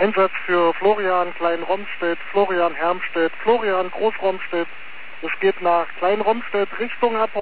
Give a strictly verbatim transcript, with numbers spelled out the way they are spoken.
Einsatz für Florian Klein-Romstedt, Florian Hermstedt, Florian Groß-Romstedt. Es geht nach Klein-Romstedt Richtung Airport.